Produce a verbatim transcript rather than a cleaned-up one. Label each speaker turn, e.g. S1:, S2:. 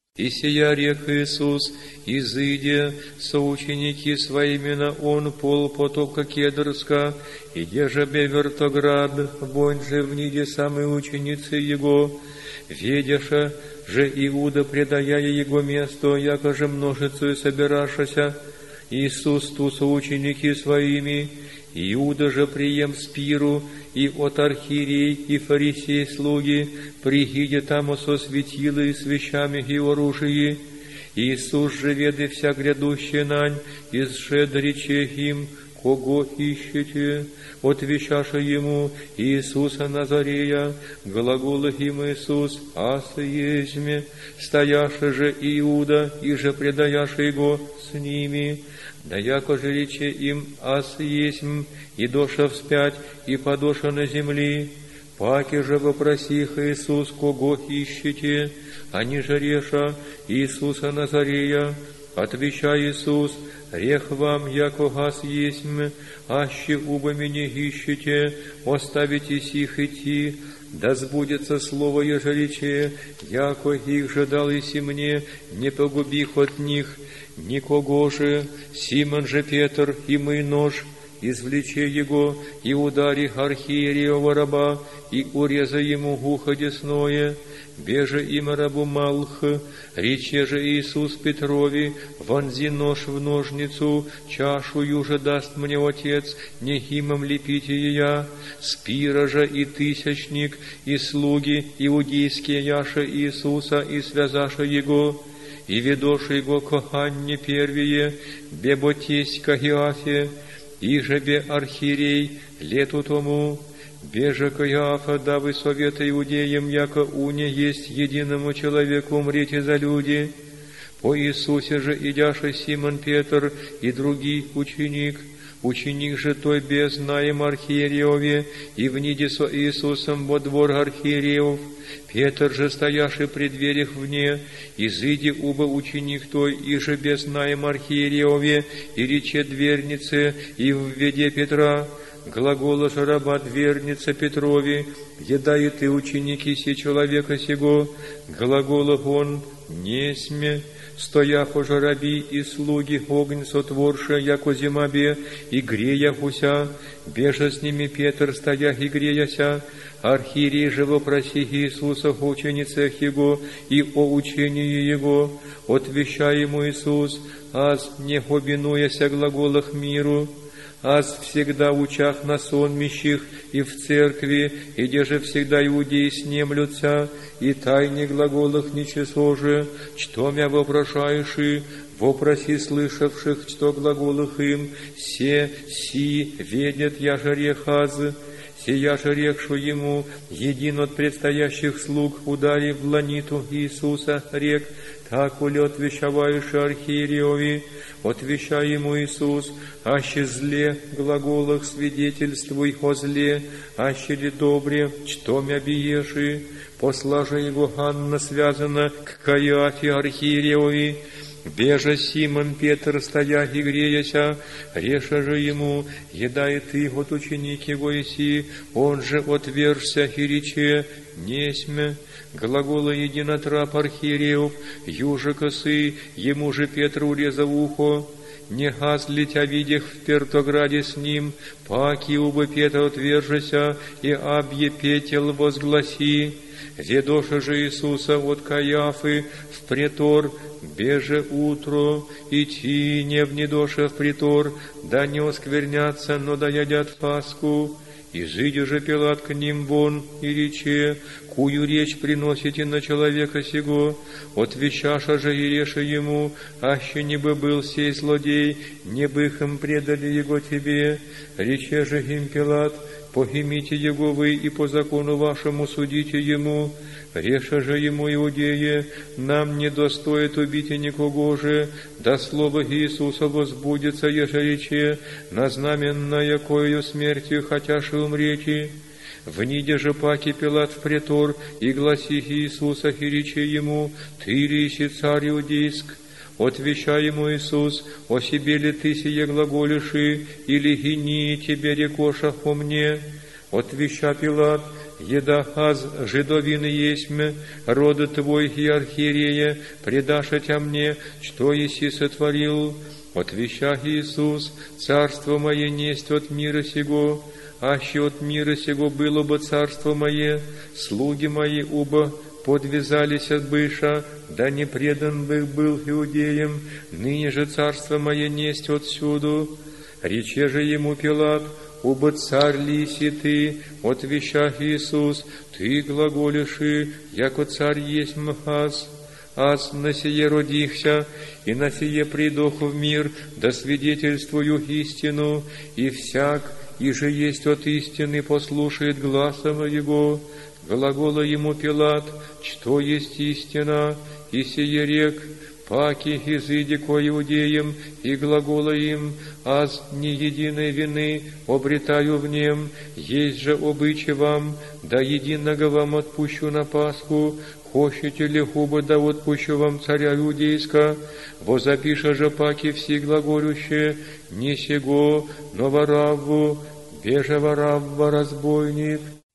S1: И сия рек Иисус, изыдя соученики своими на он пол потока Кедрска, и деже бе вертоград, вонь же в ниде самые ученицы его, ведеша же Иуда, предая его место, яко же множицею собирашася, Иисус ту соученики своими, Иуда же прием спиру, и от архиерей и фарисей слуги, прихиде там со светилы с вещами и оружии. Иисус же, веды вся грядущая нань, изшед рече им, кого ищете? Отвещаша ему Иисуса Назарея, глаголы им Иисус, аса езьме, стояша же Иуда, и же предаяша его с ними. Да яко же рече им, ас есмь, и доша вспять, и подоша на земли. Паки же вопросих Иисус, кого ищете? Они же реша Иисуса Назарея. Отвеча Иисус, рех вам, яко ас есмь, аще уба меня ищете, оставите сих идти, да сбудется слово еже рече, яко их же дал иси мне, не погубих от них, никого же. Симон же Петр, и мой нож, извлече его, и удари архиереева раба, и уреза ему ухо десное. Беже им рабу Малх, рече же Иисус Петрови, вонзи нож в ножницу, чашу же даст мне Отец, не химом лепите я. Спира же и тысячник, и слуги иудейские яша Иисуса, и связаша его, и ведоша его к Анне первие, бебо тесть к Иафе, и же бе архиерей лету тому. Беже Каиафа, давы совета иудеям, яко уне есть единому человеку умрите за люди. По Иисусе же идяша Симон Петр и другий ученик, ученик же той без знаем архиерееве, и вниде со Иисусом во двор архиереев. Петр же, стояший при дверях вне, изыди уба ученик той, и же без знаем архиерееве, и рече двернице, и введе Петра. Глагола же раба дверница Петрови, еда и ты ученики се человека сего, глагола он не сме, стояхо же раби и слуги огонь сотворша, яко зимабе, и греяхуся, беже с ними Петр, стоях и греяся. Архиерей же вопроси Иисуса в ученицах его и о учении его, отвеща ему Иисус, аз не обинуяся глаголах миру, аз всегда учах на сонмищих и в церкви, и где же всегда иудеи снемлются, и тайне глаголах ничего же, что мя вопрошаешь, и вопроси слышавших, что глаголах им, се, си, ведет я же рехаз, сия же рекшу ему, един от предстоящих слуг, удари в ланиту Иисуса, рек, так ули отвещаваешь архиереви, отвеща ему Иисус, аще зле глаголах свидетельствуй о зле, аще ли добре, что мя биеши, посла же его Анна связана к Каиафе архиереви. Беже Симон Петр, стоя и греяся, реша же ему, еда и ты от ученик его иси, он же отвержся и рече, несме, глагола единотрап архиереев, юже косы, ему же Петр урезав ухо, не газли тя видях в Пертограде с ним, паки уба Петра отвержася, и абье петел возгласи. Ведоша же Иисуса от Каиафы в претор, беже утро, идти не внедоша в притор, да не осквернятся, но да ядят Пасху. Изыди же Пилат к ним вон и рече, кую речь приносите на человека сего, отвещаша же и реша ему, аще не бы был сей злодей, не бы их им предали его тебе. Рече же им Пилат, погимите его вы и по закону вашему судите ему. Реша же ему иудеи, нам не достоит убить никого же, да слово Иисуса возбудится, еже рече, на знаменная коею смертью хотяши умрети. Вниде же паки Пилат в претор, и гласи Иисуса, и рече ему, ты ли си царь иудейск? Отвеща ему Иисус, о себе ли ты сие глаголиши, или гини тебе рекоша о мне? Отвеща Пилат, едахаз жидовин есмь, рода Твой и архиерея, предашетя мне, что еси сотворил. Отвещах Иисус, царство мое несть от мира сего, аще от мира сего было бы царство мое, слуги мои оба подвязались от быша, да не предан бы был иудеям, ныне же царство мое несть отсюду. Рече же ему Пилат, оба царь лиси ты, отвещах Иисус, ты глаголиши, яко царь есть мхаз. Аз на сие родихся, и на сие придох в мир, да свидетельствую истину, и всяк, и же есть от истины, послушает гласа моего. Глагола ему Пилат, что есть истина, и сие рек, паки изыди ко иудеям, и глагола им, аз ни единой вины обретаю в нем, есть же обычай вам, да единого вам отпущу на Пасху. Хочете ли губы, да отпущу вам царя иудейска, возапиша же паки все глаголющие, не сего, но Варавву, беже Варавва разбойник.